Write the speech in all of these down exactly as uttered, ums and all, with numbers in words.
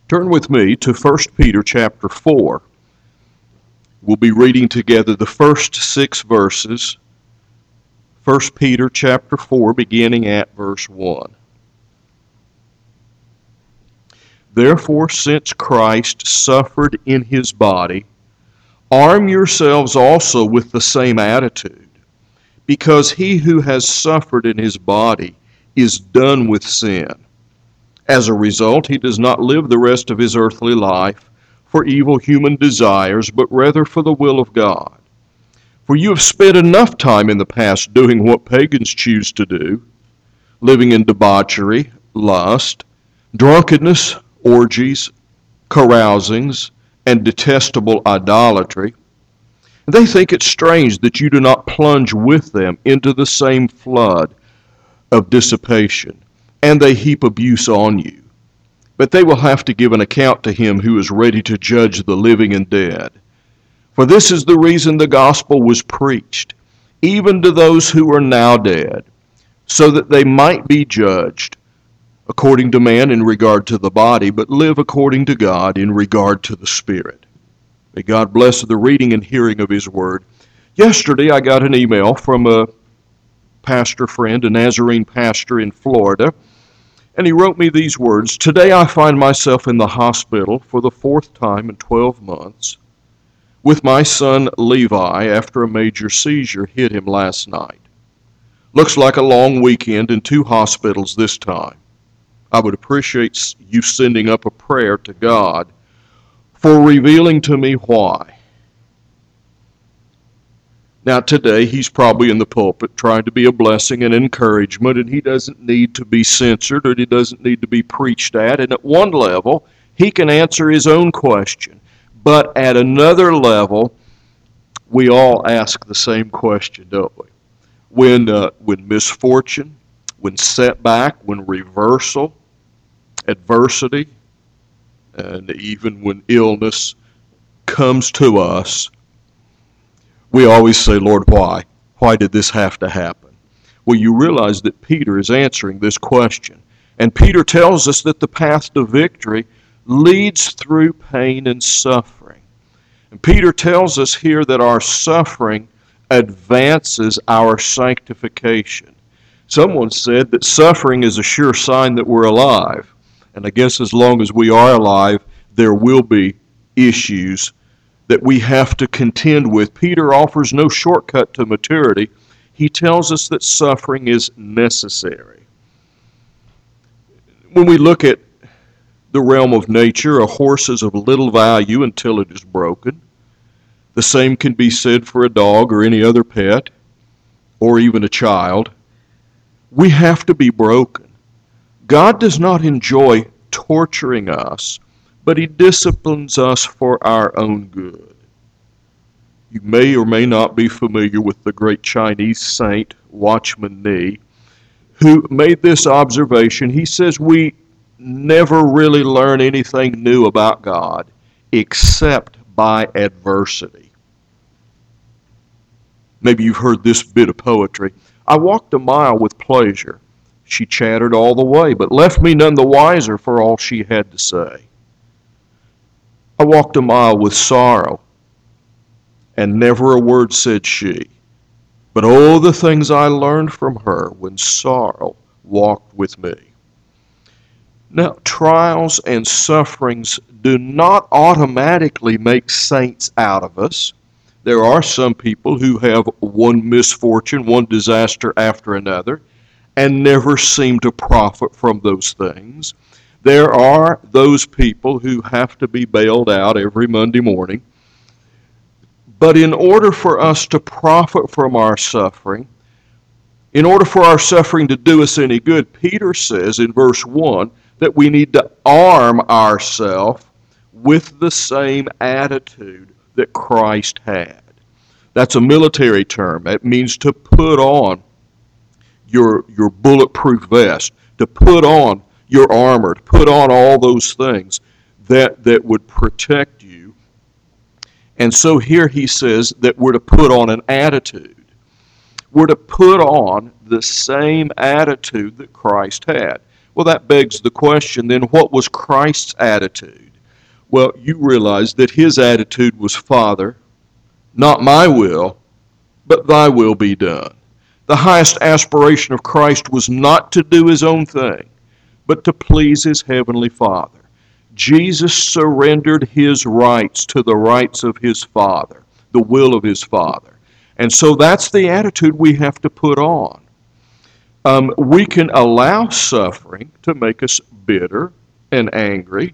Turn with me to First Peter chapter four. We'll be reading together the first six verses. First Peter chapter four, beginning at verse one. Therefore, since Christ suffered in his body, arm yourselves also with the same attitude, because he who has suffered in his body is done with sin. As a result, he does not live the rest of his earthly life for evil human desires, but rather for the will of God. For you have spent enough time in the past doing what pagans choose to do, living in debauchery, lust, drunkenness, orgies, carousings, and detestable idolatry. They think it strange that you do not plunge with them into the same flood of dissipation, and they heap abuse on you. But they will have to give an account to him who is ready to judge the living and dead. For this is the reason the gospel was preached, even to those who are now dead, so that they might be judged according to man in regard to the body, but live according to God in regard to the Spirit. May God bless the reading and hearing of his word. Yesterday I got an email from a pastor friend, a Nazarene pastor in Florida, and he wrote me these words: Today I find myself in the hospital for the fourth time in twelve months with my son Levi after a major seizure hit him last night. Looks like a long weekend in two hospitals this time. I would appreciate you sending up a prayer to God for revealing to me why. Now today he's probably in the pulpit trying to be a blessing and encouragement, and he doesn't need to be censored or he doesn't need to be preached at. And at one level, he can answer his own question. But at another level, we all ask the same question, don't we? When, uh, when misfortune, when setback, when reversal, adversity, and even when illness comes to us, we always say, Lord, why? Why did this have to happen? Well, you realize that Peter is answering this question. And Peter tells us that the path to victory leads through pain and suffering. And Peter tells us here that our suffering advances our sanctification. Someone said that suffering is a sure sign that we're alive. And I guess as long as we are alive, there will be issues that we have to contend with. Peter offers no shortcut to maturity. He tells us that suffering is necessary. When we look at the realm of nature, a horse is of little value until it is broken. The same can be said for a dog or any other pet, or even a child. We have to be broken. God does not enjoy torturing us, but he disciplines us for our own good. You may or may not be familiar with the great Chinese saint, Watchman Nee, who made this observation. He says we never really learn anything new about God except by adversity. Maybe you've heard this bit of poetry. I walked a mile with pleasure. She chattered all the way, but left me none the wiser for all she had to say. I walked a mile with sorrow, and never a word said she. But oh, the things I learned from her when sorrow walked with me. Now, trials and sufferings do not automatically make saints out of us. There are some people who have one misfortune, one disaster after another, and never seem to profit from those things. There are those people who have to be bailed out every Monday morning. But in order for us to profit from our suffering, in order for our suffering to do us any good, Peter says in verse one that we need to arm ourselves with the same attitude that Christ had. That's a military term. It means to put on your, your bulletproof vest, to put on your armor, to put on all those things that, that would protect you. And so here he says that we're to put on an attitude. We're to put on the same attitude that Christ had. Well, that begs the question, then what was Christ's attitude? Well, you realize that his attitude was, Father, not my will, but thy will be done. The highest aspiration of Christ was not to do his own thing, but to please his heavenly Father. Jesus surrendered his rights to the rights of his Father, the will of his Father. And so that's the attitude we have to put on. Um, we can allow suffering to make us bitter and angry,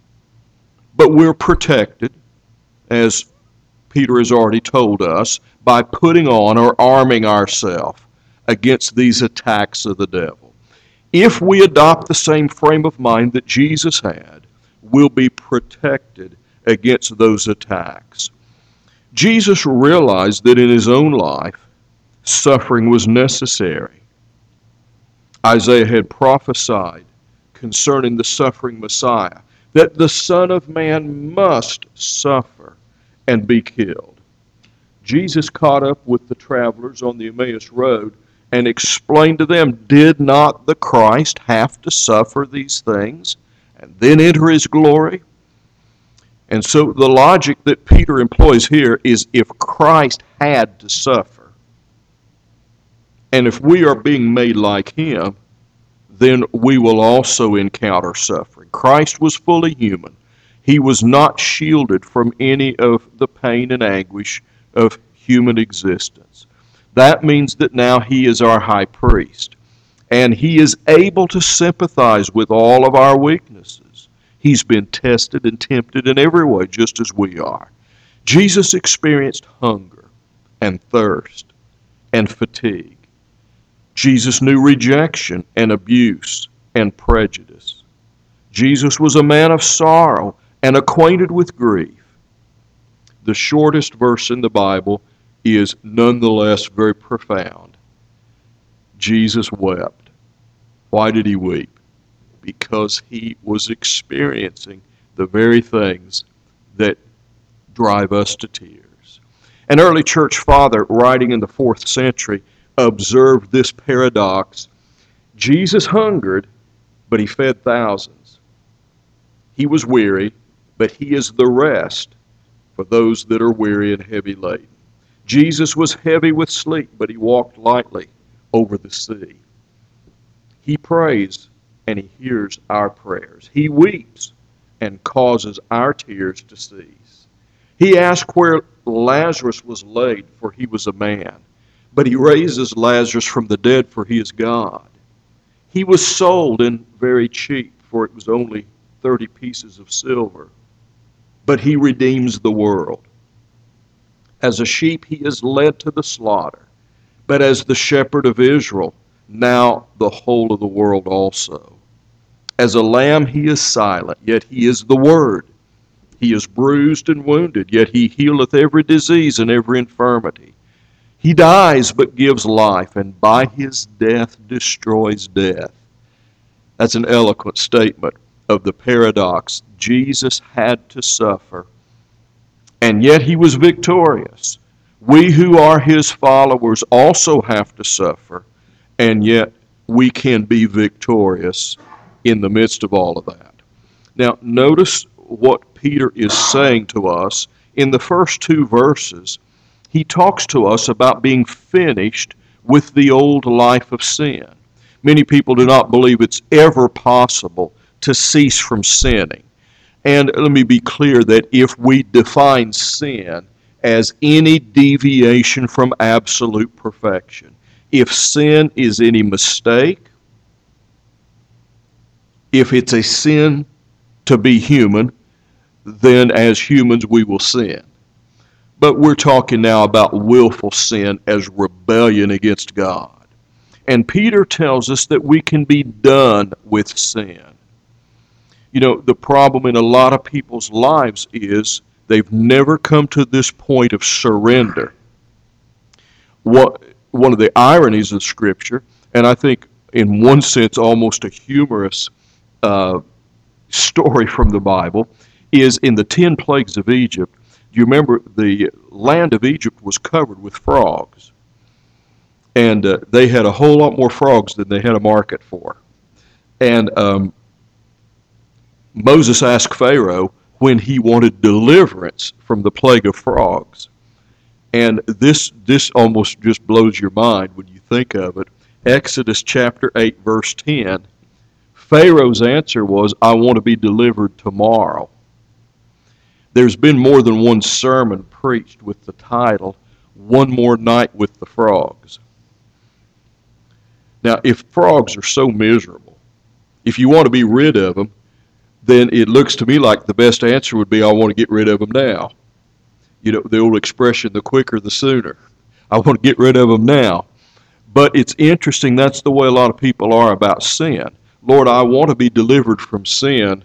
but we're protected, as Peter has already told us, by putting on or arming ourselves against these attacks of the devil. If we adopt the same frame of mind that Jesus had, we'll be protected against those attacks. Jesus realized that in his own life, suffering was necessary. Isaiah had prophesied concerning the suffering Messiah, that the Son of Man must suffer and be killed. Jesus caught up with the travelers on the Emmaus Road and explained to them, did not the Christ have to suffer these things and then enter his glory? And so the logic that Peter employs here is, if Christ had to suffer, and if we are being made like him, then we will also encounter suffering. Christ was fully human. He was not shielded from any of the pain and anguish of human existence. That means that now he is our high priest, and he is able to sympathize with all of our weaknesses. He's been tested and tempted in every way, just as we are. Jesus experienced hunger and thirst and fatigue. Jesus knew rejection and abuse and prejudice. Jesus was a man of sorrow and acquainted with grief. The shortest verse in the Bible is nonetheless very profound. Jesus wept. Why did he weep? Because he was experiencing the very things that drive us to tears. An early church father, writing in the fourth century, observed this paradox. Jesus hungered, but he fed thousands. He was weary, but he is the rest for those that are weary and heavy laden. Jesus was heavy with sleep, but he walked lightly over the sea. He prays, and he hears our prayers. He weeps and causes our tears to cease. He asked where Lazarus was laid, for he was a man. But he raises Lazarus from the dead, for he is God. He was sold in very cheap, for it was only thirty pieces of silver. But he redeems the world. As a sheep he is led to the slaughter, but as the shepherd of Israel, now the whole of the world also. As a lamb he is silent, yet he is the Word. He is bruised and wounded, yet he healeth every disease and every infirmity. He dies but gives life, and by his death destroys death. That's an eloquent statement of the paradox. Jesus had to suffer, and yet he was victorious. We who are his followers also have to suffer, and yet we can be victorious in the midst of all of that. Now, notice what Peter is saying to us in the first two verses. He talks to us about being finished with the old life of sin. Many people do not believe it's ever possible to cease from sinning. And let me be clear that if we define sin as any deviation from absolute perfection, if sin is any mistake, if it's a sin to be human, then as humans we will sin. But we're talking now about willful sin as rebellion against God. And Peter tells us that we can be done with sin. You know, the problem in a lot of people's lives is they've never come to this point of surrender. What, one of the ironies of Scripture, and I think in one sense almost a humorous uh, story from the Bible, is in the ten plagues of Egypt. You remember the land of Egypt was covered with frogs. And uh, they had a whole lot more frogs than they had a market for. And um, Moses asked Pharaoh when he wanted deliverance from the plague of frogs. And this this almost just blows your mind when you think of it. Exodus chapter eight, verse ten, Pharaoh's answer was, I want to be delivered tomorrow. There's been more than one sermon preached with the title, One More Night with the Frogs. Now, if frogs are so miserable, if you want to be rid of them, then it looks to me like the best answer would be, I want to get rid of them now. You know, the old expression, the quicker the sooner. I want to get rid of them now. But it's interesting, that's the way a lot of people are about sin. Lord, I want to be delivered from sin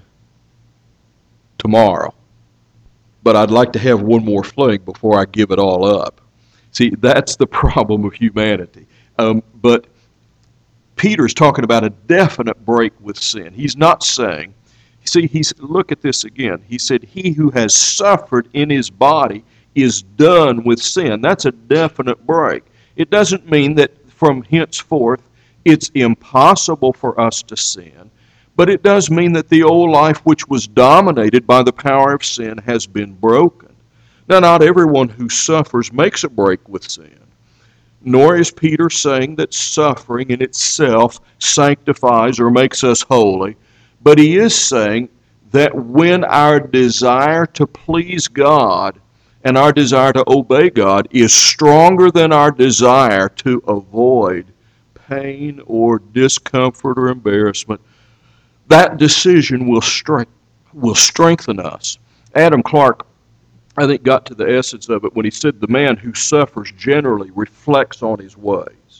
tomorrow, but I'd like to have one more fling before I give it all up. See, that's the problem of humanity. Um, but Peter's talking about a definite break with sin. He's not saying, see, he's, look at this again. He said, he who has suffered in his body is done with sin. That's a definite break. It doesn't mean that from henceforth it's impossible for us to sin, but it does mean that the old life which was dominated by the power of sin has been broken. Now, not everyone who suffers makes a break with sin, nor is Peter saying that suffering in itself sanctifies or makes us holy, but he is saying that when our desire to please God and our desire to obey God is stronger than our desire to avoid pain or discomfort or embarrassment, that decision will strength, will strengthen us. Adam Clarke, I think, got to the essence of it when he said the man who suffers generally reflects on his ways.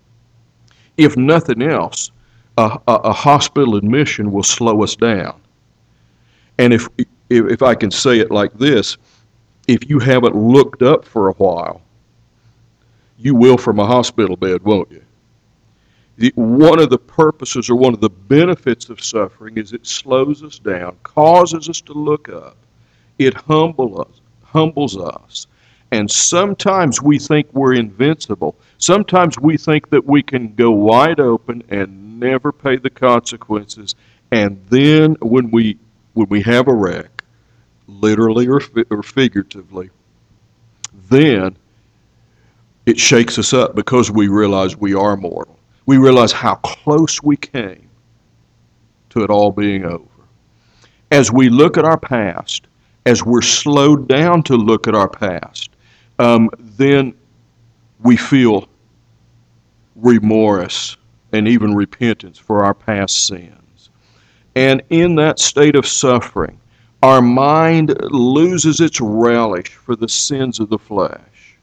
If nothing else, a, a, a hospital admission will slow us down. And if, if if I can say it like this, if you haven't looked up for a while, you will from a hospital bed, won't you? The, one of the purposes or one of the benefits of suffering is it slows us down, causes us to look up. It humble us, humbles us. And sometimes we think we're invincible. Sometimes we think that we can go wide open and never pay the consequences. And then when we when we have a wreck, literally or, or figuratively, then it shakes us up because we realize we are mortal. We realize how close we came to it all being over. As we look at our past, as we're slowed down to look at our past, um, then we feel remorse and even repentance for our past sins. And in that state of suffering, our mind loses its relish for the sins of the flesh.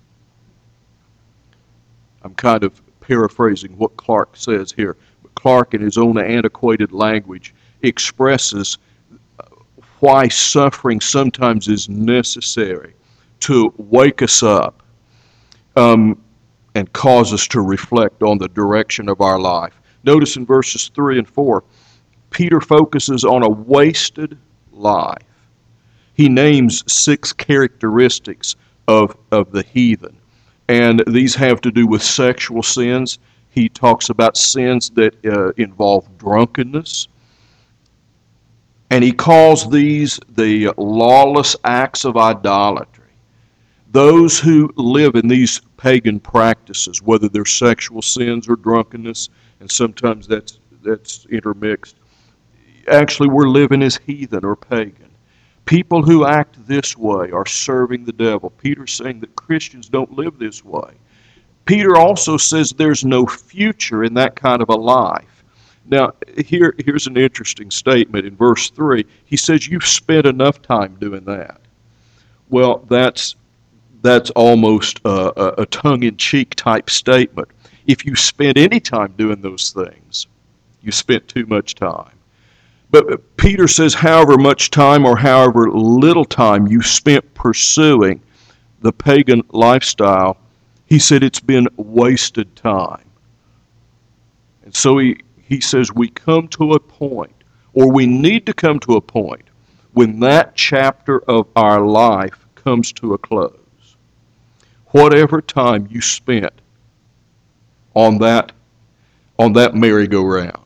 I'm kind of paraphrasing what Clarke says here. But Clarke, in his own antiquated language, expresses why suffering sometimes is necessary to wake us up um, and cause us to reflect on the direction of our life. Notice in verses three and four, Peter focuses on a wasted life. He names six characteristics of, of the heathen, and these have to do with sexual sins. He talks about sins that uh, involve drunkenness, and he calls these the lawless acts of idolatry. Those who live in these pagan practices, whether they're sexual sins or drunkenness, and sometimes that's that's intermixed, actually we're living as heathen or pagan. People who act this way are serving the devil. Peter's saying that Christians don't live this way. Peter also says there's no future in that kind of a life. Now, here, here's an interesting statement in verse three. He says, you've spent enough time doing that. Well, that's that's almost a, a tongue-in-cheek type statement. If you spend any time doing those things, you spent too much time. But Peter says, however much time or however little time you spent pursuing the pagan lifestyle, he said it's been wasted time. And so he, he says we come to a point, or we need to come to a point, when that chapter of our life comes to a close. Whatever time you spent on that, on that merry-go-round,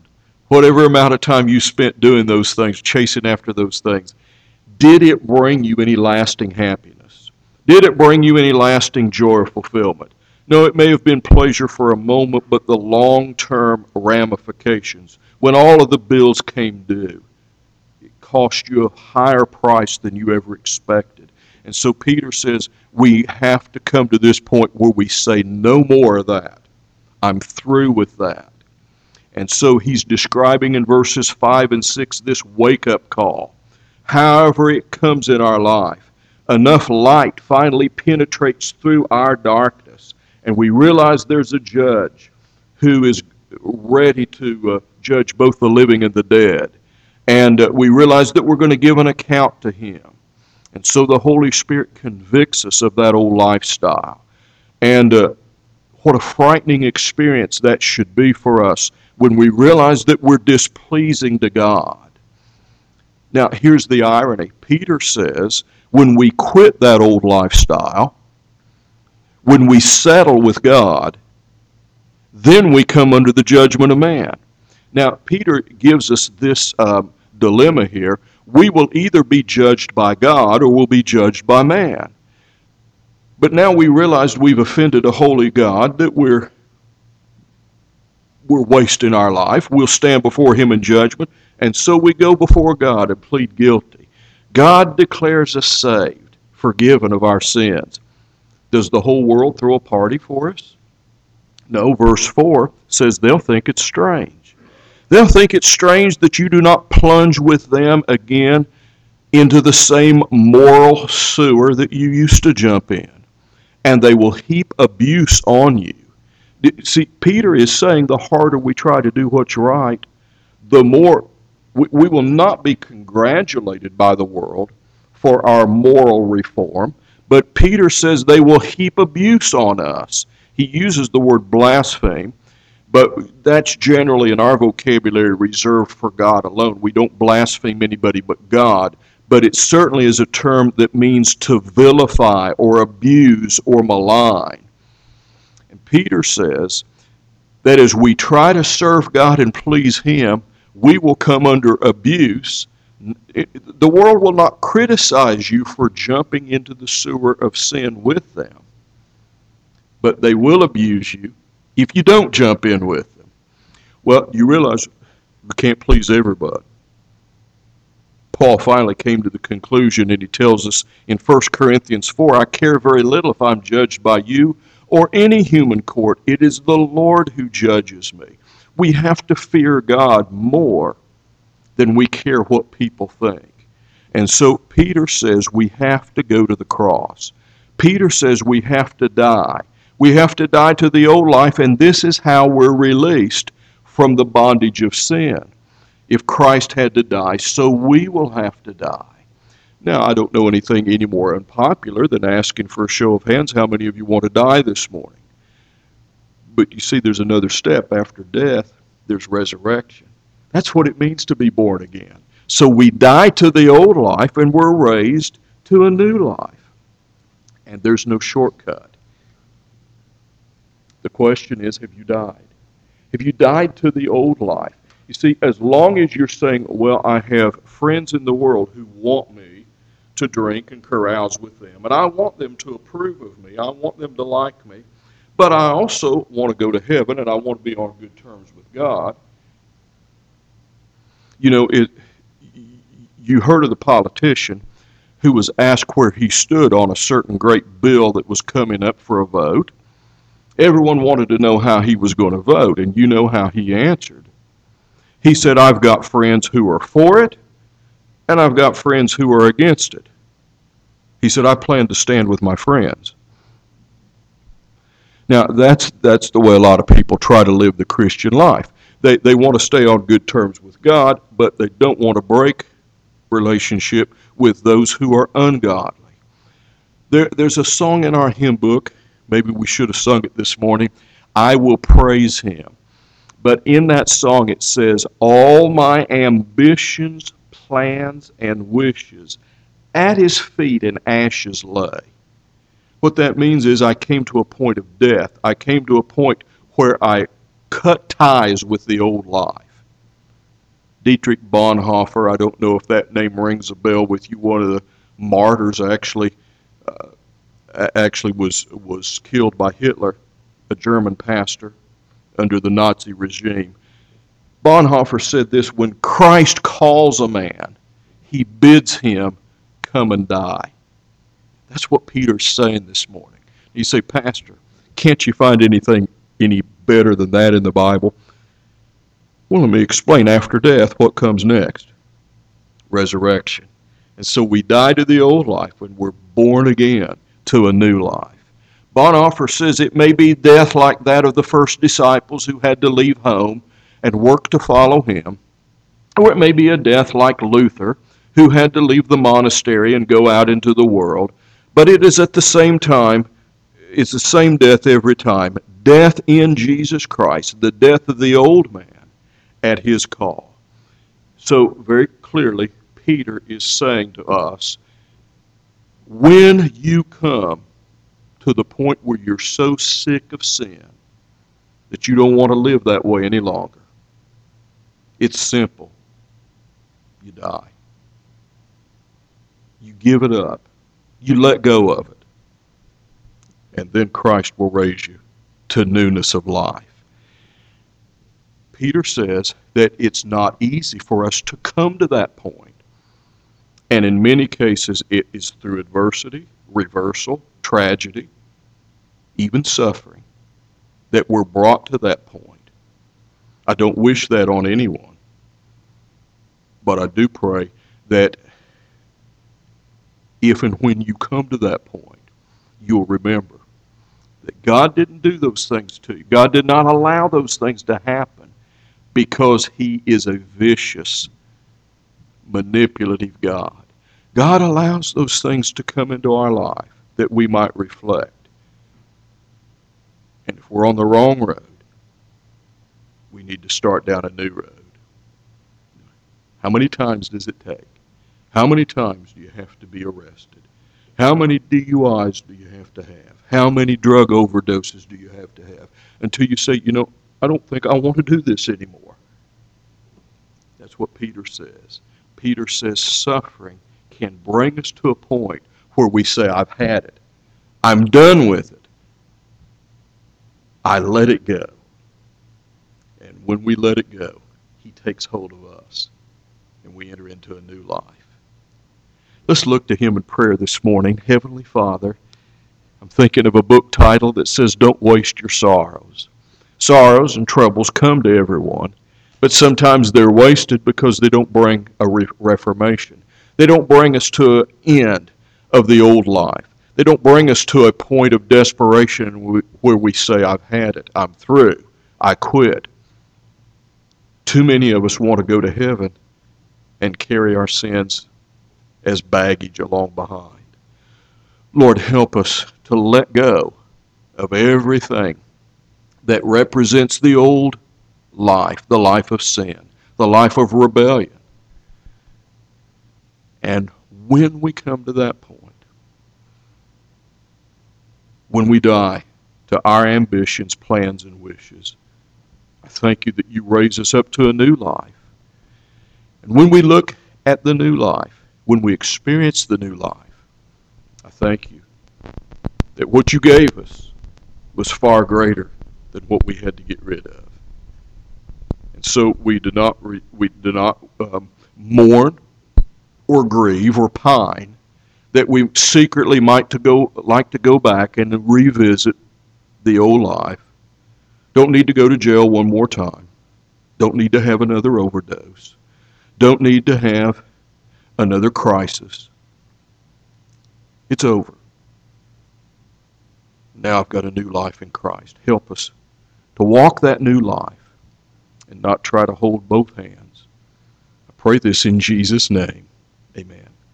whatever amount of time you spent doing those things, chasing after those things, did it bring you any lasting happiness? Did it bring you any lasting joy or fulfillment? No, it may have been pleasure for a moment, but the long-term ramifications, when all of the bills came due, it cost you a higher price than you ever expected. And so Peter says we have to come to this point where we say no more of that. I'm through with that. And so he's describing in verses five and six this wake-up call. However it comes in our life, enough light finally penetrates through our darkness, and we realize there's a judge who is ready to uh, judge both the living and the dead. And uh, we realize that we're going to give an account to him. And so the Holy Spirit convicts us of that old lifestyle. And uh, what a frightening experience that should be for us when we realize that we're displeasing to God. Now, here's the irony. Peter says when we quit that old lifestyle, when we settle with God, then we come under the judgment of man. Now, Peter gives us this um, dilemma here. We will either be judged by God or we'll be judged by man. But now we realize we've offended a holy God, that we're we're wasting our life. We'll stand before him in judgment, and so we go before God and plead guilty. God declares us saved, forgiven of our sins. Does the whole world throw a party for us? No, verse four says they'll think it's strange. They'll think it's strange that you do not plunge with them again into the same moral sewer that you used to jump in. And they will heap abuse on you. See, Peter is saying the harder we try to do what's right, the more we, we will not be congratulated by the world for our moral reform, but Peter says they will heap abuse on us. He uses the word blaspheme, but that's generally in our vocabulary reserved for God alone. We don't blaspheme anybody but God, but it certainly is a term that means to vilify or abuse or malign. And Peter says that as we try to serve God and please him, we will come under abuse. The world will not criticize you for jumping into the sewer of sin with them, but they will abuse you if you don't jump in with them. Well, you realize we can't please everybody. Paul finally came to the conclusion, and he tells us in First Corinthians four, I care very little if I'm judged by you or any human court. It is the Lord who judges me. We have to fear God more than we care what people think. And so Peter says we have to go to the cross. Peter says we have to die. We have to die to the old life, and this is how we're released from the bondage of sin. If Christ had to die, so we will have to die. Now, I don't know anything any more unpopular than asking for a show of hands, how many of you want to die this morning? But you see, there's another step. After death, there's resurrection. That's what it means to be born again. So we die to the old life, and we're raised to a new life. And there's no shortcut. The question is, have you died? Have you died to the old life? You see, as long as you're saying, well, I have friends in the world who want me to drink and carouse with them, and I want them to approve of me, I want them to like me, but I also want to go to heaven and I want to be on good terms with God. You know, it. You heard of the politician who was asked where he stood on a certain great bill that was coming up for a vote. Everyone wanted to know how he was going to vote, and you know how he answered. He said, I've got friends who are for it, and I've got friends who are against it. He said, I plan to stand with my friends. Now, that's that's the way a lot of people try to live the Christian life. They, they want to stay on good terms with God, but they don't want to break relationship with those who are ungodly. There, there's a song in our hymn book, maybe we should have sung it this morning, I Will Praise Him. But in that song it says, all my ambitions, plans, and wishes at his feet in ashes lay. What that means is I came to a point of death. I came to a point where I cut ties with the old life. Dietrich Bonhoeffer, I don't know if that name rings a bell with you, one of the martyrs actually uh, actually was, was killed by Hitler, a German pastor under the Nazi regime. Bonhoeffer said this: when Christ calls a man, he bids him come and die. That's what Peter's saying this morning. You say, Pastor, can't you find anything any better than that in the Bible? Well, let me explain. After death, what comes next? Resurrection. And so we die to the old life when we're born again to a new life. Bonhoeffer says it may be death like that of the first disciples who had to leave home and work to follow him, or it may be a death like Luther, who had to leave the monastery and go out into the world. But it is at the same time, it's the same death every time. Death in Jesus Christ, the death of the old man at his call. So very clearly, Peter is saying to us, when you come to the point where you're so sick of sin that you don't want to live that way any longer, it's simple. You die. You give it up. You let go of it. And then Christ will raise you to newness of life. Peter says that it's not easy for us to come to that point. And in many cases, it is through adversity, reversal, tragedy, even suffering, that we're brought to that point. I don't wish that on anyone. But I do pray that if and when you come to that point, you'll remember that God didn't do those things to you. God did not allow those things to happen because he is a vicious, manipulative God. God allows those things to come into our life that we might reflect. And if we're on the wrong road, we need to start down a new road. How many times does it take? How many times do you have to be arrested? How many D U Is do you have to have? How many drug overdoses do you have to have? Until you say, you know, I don't think I want to do this anymore. That's what Peter says. Peter says suffering can bring us to a point where we say, I've had it. I'm done with it. I let it go. And when we let it go, he takes hold of us, and we enter into a new life. Let's look to him in prayer this morning. Heavenly Father, I'm thinking of a book title that says, Don't Waste Your Sorrows. Sorrows and troubles come to everyone, but sometimes they're wasted because they don't bring a re- reformation. They don't bring us to an end of the old life. They don't bring us to a point of desperation where we say, I've had it, I'm through, I quit. Too many of us want to go to heaven and carry our sins as baggage along behind. Lord, help us to let go of everything that represents the old life, the life of sin, the life of rebellion. And when we come to that point, when we die to our ambitions, plans, and wishes, I thank you that you raise us up to a new life. And when we look at the new life, when we experience the new life, I thank you that what you gave us was far greater than what we had to get rid of. And so we do not re, we do not um, mourn or grieve or pine that we secretly might to go like to go back and revisit the old life. Don't need to go to jail one more time. Don't need to have another overdose. Don't need to have another crisis. It's over. Now I've got a new life in Christ. Help us to walk that new life and not try to hold both hands. I pray this in Jesus' name. Amen.